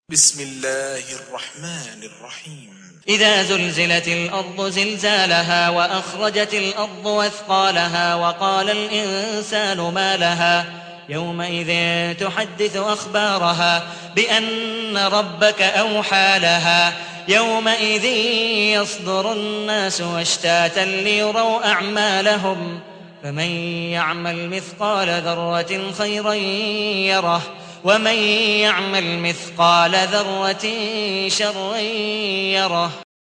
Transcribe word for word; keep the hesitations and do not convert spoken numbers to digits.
بسم الله الرحمن الرحيم إذا زلزلت الأرض زلزالها وأخرجت الأرض أثقالها وقال الإنسان ما لها يومئذ تحدث أخبارها بأن ربك أوحى لها يومئذ يصدر الناس أشتاتا ليروا أعمالهم فمن يعمل مثقال ذرة خيرا يره ومن يعمل مثقال ذرة شرا يره.